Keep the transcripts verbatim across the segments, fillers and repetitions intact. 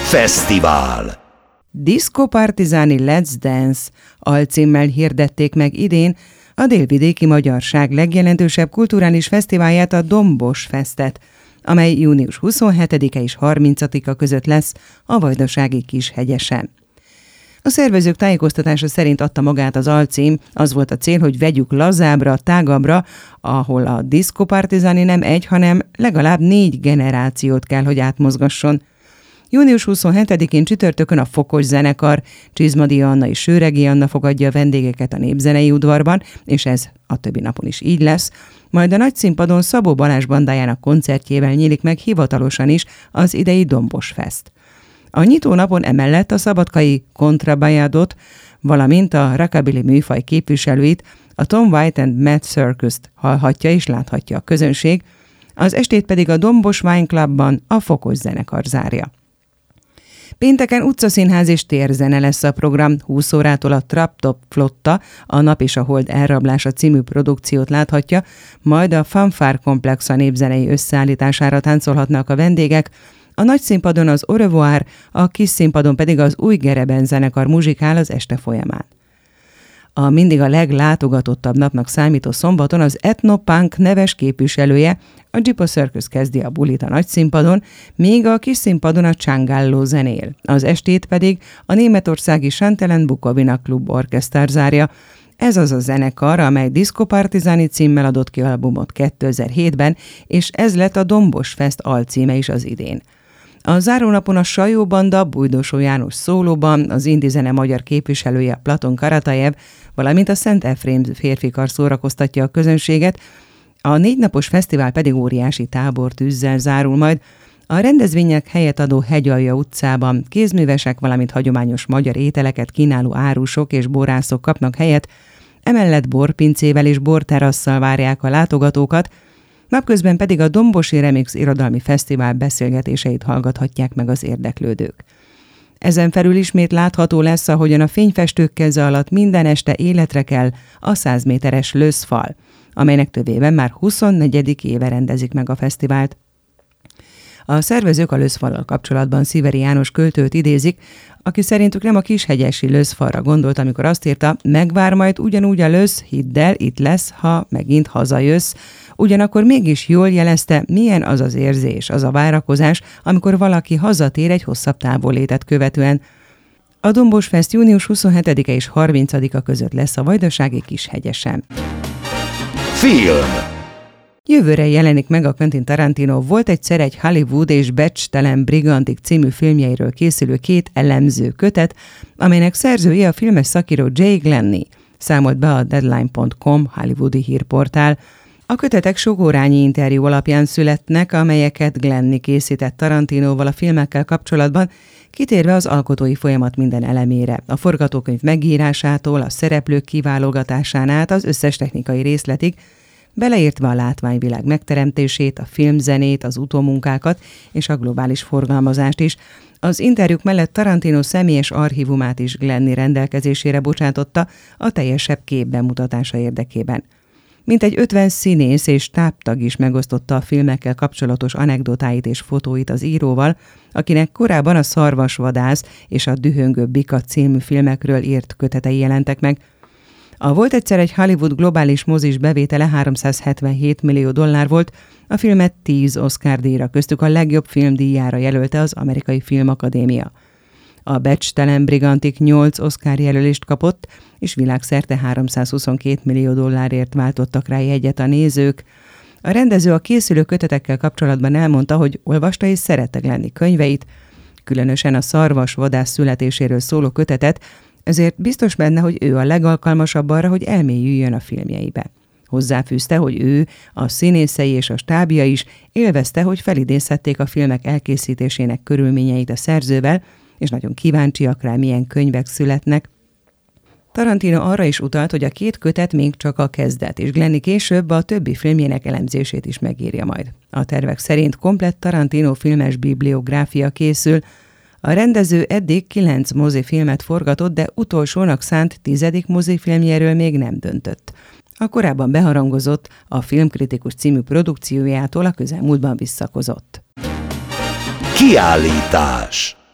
Fesztivál. Disco Partizáni Let's Dance alcímmel hirdették meg idén a délvidéki magyarság legjelentősebb kulturális fesztiválját, a Dombos Festet, amely június huszonhetedike és harmincadika között lesz a vajdasági Kishegyesen. A szervezők tájékoztatása szerint adta magát az alcím, az volt a cél, hogy vegyük lazábbra, tágabbra, ahol a Disco Partizáni nem egy, hanem legalább négy generációt kell, hogy átmozgasson. június huszonhetedikén csütörtökön a Fokos zenekar, Csizmadi Anna és Sőregi Anna fogadja a vendégeket a Népzenei udvarban, és ez a többi napon is így lesz. Majd a nagyszínpadon Szabó Balázs bandájának koncertjével nyílik meg hivatalosan is az idei Dombos Fest. A nyitó napon emellett a szabadkai Kontrabajadot, valamint a rockabilly műfaj képviselőit, a Tom White and Matt Circus-t hallhatja és láthatja a közönség, az estét pedig a Dombos Wine Clubban a Fokos zenekar zárja. Pénteken utcaszínház és térzene lesz a program, húsz órától a Trap Top Flotta, a Nap és a Hold elrablása című produkciót láthatja, majd a Fanfár Komplex a népzenei összeállítására táncolhatnak a vendégek, a nagy színpadon az Au revoir, a kis színpadon pedig az Új Gereben zenekar muzsikál az este folyamán. A mindig a leglátogatottabb napnak számító szombaton az Ethnopunk neves képviselője, a Gypo Circus kezdi a bulit a nagy színpadon, míg a kis színpadon a Csangallo zenél. Az estét pedig a németországi Chantelen Bukovina Klub Orchester zárja. Ez az a zenekar, amely Disco Partizáni címmel adott ki albumot kétezer-hétben, és ez lett a Dombos Fest alcíme is az idén. A zárónapon a Sajó Banda, Bújdosó János szólóban, az indi zene magyar képviselője Platon Karatajev, valamint a Szent Efrém férfikar szórakoztatja a közönséget, a négy napos fesztivál pedig óriási tábortűzzel zárul majd. A rendezvények helyet adó Hegyalja utcában kézművesek, valamint hagyományos magyar ételeket kínáló árusok és borászok kapnak helyet, emellett borpincével és borterasszal várják a látogatókat, napközben pedig a Dombosi Remix Irodalmi Fesztivál beszélgetéseit hallgathatják meg az érdeklődők. Ezen felül ismét látható lesz, ahogyan a fényfestők keze alatt minden este életre kell a száz méteres löszfal, amelynek tövében már huszonnegyedik éve rendezik meg a fesztivált. A szervezők a löszfallal kapcsolatban Sziveri János költőt idézik, aki szerintük nem a kishegyesi löszfalra gondolt, amikor azt írta, megvár majd ugyanúgy a lösz, hidd el, itt lesz, ha megint hazajössz. Ugyanakkor mégis jól jelezte, milyen az az érzés, az a várakozás, amikor valaki hazatér egy hosszabb távollétet követően. A Dombos Fest június huszonhetedike és harmincadika között lesz a vajdasági Kishegyesen. Film. Jövőre jelenik meg a Quentin Tarantino Volt egyszer egy Hollywood és Becstelen Brigantik című filmjeiről készülő két elemző kötet, amelynek szerzője a filmes szakíró Jay Glenny, számolt be a Deadline pont com hollywoodi hírportál. A kötetek sokórányi interjú alapján születnek, amelyeket Glenny készített Tarantinoval a filmekkel kapcsolatban, kitérve az alkotói folyamat minden elemére, a forgatókönyv megírásától, a szereplők kiválogatásán át az összes technikai részletig, beleértve a látványvilág megteremtését, a filmzenét, az utómunkákat és a globális forgalmazást is. Az interjúk mellett Tarantino személyes archívumát is Glenny rendelkezésére bocsátotta a teljesebb kép bemutatása érdekében. Mintegy ötven színész és táptag is megosztotta a filmekkel kapcsolatos anekdotáit és fotóit az íróval, akinek korábban a Szarvasvadász és a Dühöngő Bika című filmekről írt kötetei jelentek meg. A Volt egyszer egy Hollywood globális mozis bevétele háromszázhetvenhét millió dollár volt, a filmet tíz Oscar-díjra, köztük a legjobb film díjára jelölte az Amerikai Filmakadémia. A Becstelen Brigantik nyolc Oscar jelölést kapott, és világszerte háromszázhuszonkét millió dollárért váltottak rá jegyet a nézők. A rendező a készülő kötetekkel kapcsolatban elmondta, hogy olvasta és szerette Glenny könyveit, különösen a Szarvasvadász születéséről szóló kötetet, ezért biztos benne, hogy ő a legalkalmasabb arra, hogy elmélyüljön a filmjeibe. Hozzáfűzte, hogy ő, a színészei és a stábja is élvezte, hogy felidézhették a filmek elkészítésének körülményeit a szerzővel, és nagyon kíváncsiak rá, milyen könyvek születnek. Tarantino arra is utalt, hogy a két kötet még csak a kezdet, és Glenny később a többi filmjének elemzését is megírja majd. A tervek szerint komplett Tarantino filmes bibliográfia készül. A rendező eddig kilenc mozifilmet forgatott, de utolsónak szánt tizedik mozifilmjéről még nem döntött. A korábban beharangozott, a Filmkritikus című produkciójától a közelmúltban visszakozott. Kiállítás.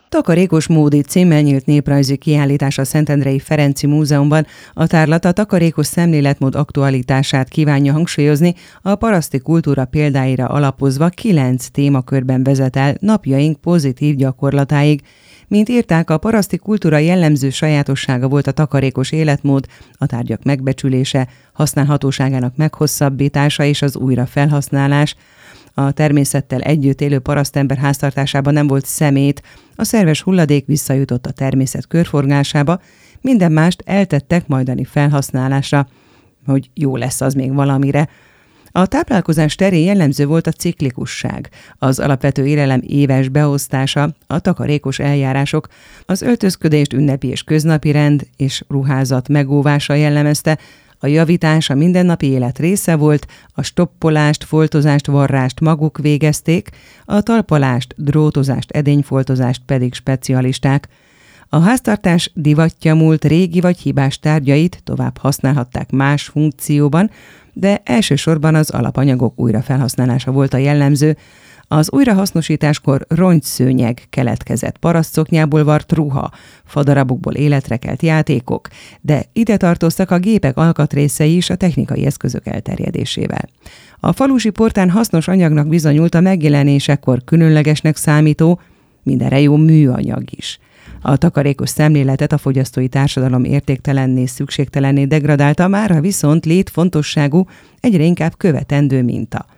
Takarékos módi címmel nyílt néprajzi kiállítás a Szentendrei Ferenczy Múzeumban. A tárlat a takarékos szemléletmód aktualitását kívánja hangsúlyozni, a paraszti kultúra példáira alapozva kilenc témakörben vezet el napjaink pozitív gyakorlatáig. Mint írták, a paraszti kultúra jellemző sajátossága volt a takarékos életmód, a tárgyak megbecsülése, használhatóságának meghosszabbítása és az újrafelhasználás. A természettel együtt élő parasztember háztartásában nem volt szemét, a szerves hulladék visszajutott a természet körforgásába, minden mást eltettek majdani felhasználásra, hogy jó lesz az még valamire. A táplálkozás terén jellemző volt a ciklikusság, az alapvető élelem éves beosztása, a takarékos eljárások, az öltözködést ünnepi és köznapi rend és ruházat megóvása jellemezte, a javítás a mindennapi élet része volt, a stoppolást, foltozást, varrást maguk végezték, a talpalást, drótozást, edényfoltozást pedig specialisták. A háztartás divatja múlt régi vagy hibás tárgyait tovább használhatták más funkcióban, de elsősorban az alapanyagok újrafelhasználása volt a jellemző. Az újrahasznosításkor rongyszőnyeg keletkezett, parasztszoknyából vart ruha, fadarabokból életre kelt játékok, de ide tartoztak a gépek alkatrészei is a technikai eszközök elterjedésével. A falusi portán hasznos anyagnak bizonyult a megjelenésekor különlegesnek számító, mindenre jó műanyag is. A takarékos szemléletet a fogyasztói társadalom értéktelenné, szükségtelenné degradálta, mára viszont létfontosságú, egyre inkább követendő minta.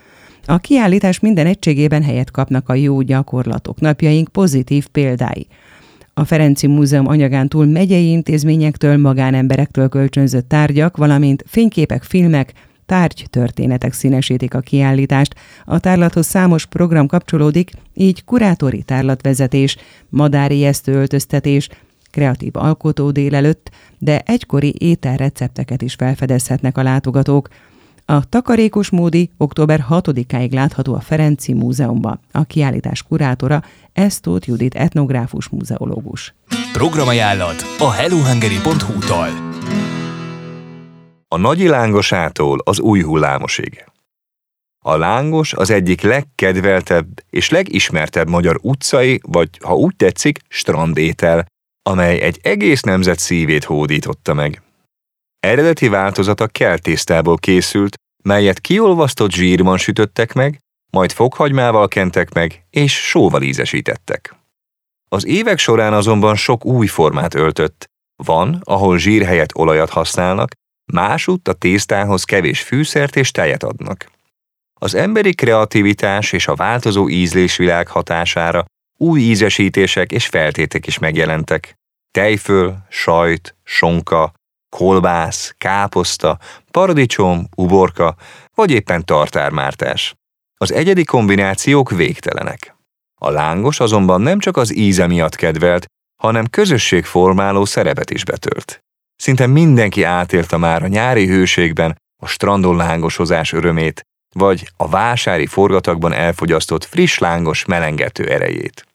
A kiállítás minden egységében helyet kapnak a jó gyakorlatok, napjaink pozitív példái. A Ferenczy Múzeum anyagán túl megyei intézményektől, magánemberektől kölcsönzött tárgyak, valamint fényképek, filmek, tárgytörténetek színesítik a kiállítást. A tárlathoz számos program kapcsolódik, így kurátori tárlatvezetés, madárijesztő öltöztetés, kreatív alkotó délelőtt, de egykori ételrecepteket is felfedezhetnek a látogatók. A takarékos módi október hatodikáig látható a Ferenczy Múzeumban. A kiállítás kurátora Esztóth Judit etnográfus muzeológus. Programajánlat a hellohungary pont hu-tól. A Nagyi Lángosától az Új Hullámosig. A Lángos az egyik legkedveltebb és legismertebb magyar utcai, vagy ha úgy tetszik, strandétel, amely egy egész nemzet szívét hódította meg. Eredeti változata keltésztából készült, melyet kiolvasztott zsírban sütöttek meg, majd fokhagymával kentek meg, és sóval ízesítettek. Az évek során azonban sok új formát öltött. Van, ahol zsír helyett olajat használnak, másutt a tésztához kevés fűszert és tejet adnak. Az emberi kreativitás és a változó ízlésvilág hatására új ízesítések és feltétek is megjelentek. Tejföl, sajt, sonka, kolbász, káposzta, paradicsom, uborka, vagy éppen tartármártás. Az egyedi kombinációk végtelenek. A lángos azonban nem csak az íze miatt kedvelt, hanem közösségformáló szerepet is betölt. Szinte mindenki átélte már a nyári hőségben a strandon lángosozás örömét, vagy a vásári forgatagban elfogyasztott friss lángos melengető erejét.